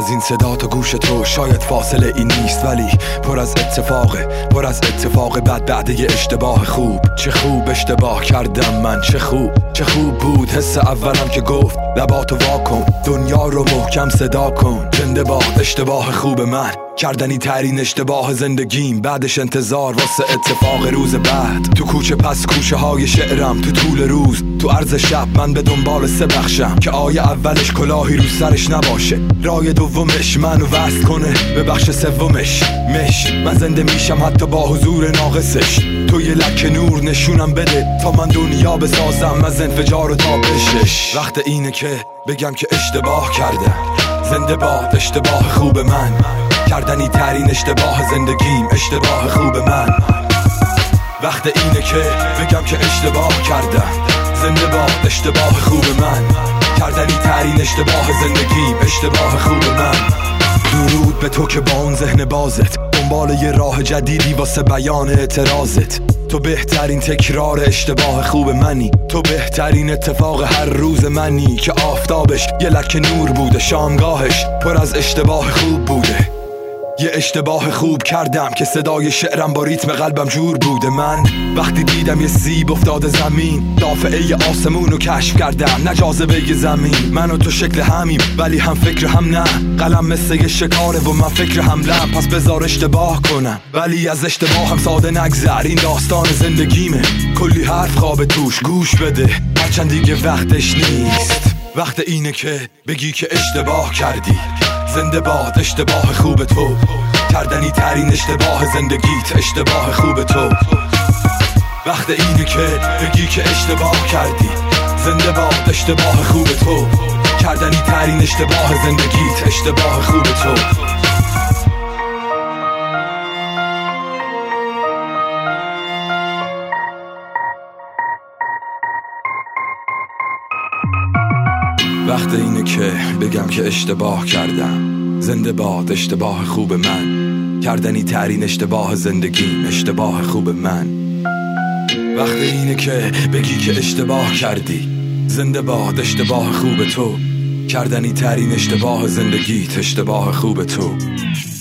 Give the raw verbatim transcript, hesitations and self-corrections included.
از این صدا تا گوش تو شاید فاصله این نیست، ولی پر از اتفاقه، پر از اتفاق بد بعد یه اشتباه خوب. چه خوب اشتباه کردم من، چه خوب چه خوب بود حس اولم که گفت لباتو واکن، دنیا رو محکم صدا کن. زنده باد اشتباه خوب من، کردنی ترین اشتباه زندگیم. بعدش انتظار واسه اتفاق روز بعد. تو کوچه پس کوچه های شعرم، تو طول روز تو عرض شب من به دنبال سه بخشم که آیه اولش کلاهی رو سرش نباشه، رای دومش منو وصل کنه به بخش سومش مش. من زنده میشم حتی با حضور ناقصش. تو یه لکه نور نشونم بده تا من دنیا بسازم از انفجار و تابشش. وقت اینه که بگم که اشتباه کردم. زنده باد اشتباه خوب من، کردنی ترین اشتباه زندگیم. اشتباه خوب من. وقت اینه که بگم که اشتباه کردم. زنده باد اشتباه خوب من، کردنی ترین اشتباه زندگیم. اشتباه خوب من. درود به تو که با اون ذهن بازت دنبال یه راه جدیدی واسه بیان اعتراضت. تو بهترین تکرار اشتباه خوب منی. تو بهترین اتفاق هر روز منی که آفتابش یه لکه نور بوده، شامگاهش پر از اشتباه خوب بوده. یه اشتباه خوب کردم که صدای شعرم با ریتم قلبم جور بوده. من وقتی دیدم یه سیب افتاده زمین، دافعه آسمون رو کشف کردم، نه جاذبه زمین. من و تو شکل همیم ولی هم فکر هم نه. قلم مثل یه شکاره و من فکر حملم، پس بذار اشتباه کنم ولی از اشتباه هم ساده نگذر. این داستان زندگیمه، کلی حرف خواب توش، گوش بده هرچند دیگه وقتش نیست. وقت اینه که بگی که اشتباه کردی. زنده باد اشتباه خوب تو، کردنی ترین اشتباه زندگیت. اشتباه خوب تو. وقت اینه که بگی که اشتباه کردی. زنده باد اشتباه خوب تو، کردنی ترین اشتباه زندگیت. اشتباه خوب تو. وقت اینه که بگم که اشتباه کردم. زنده باد اشتباه خوب من، کردنی ترین اشتباه زندگیم. اشتباه خوب من. وقت اینه که بگی که اشتباه کردی. زنده باد اشتباه خوب تو، کردنی ترین اشتباه زندگیت. اشتباه خوب تو.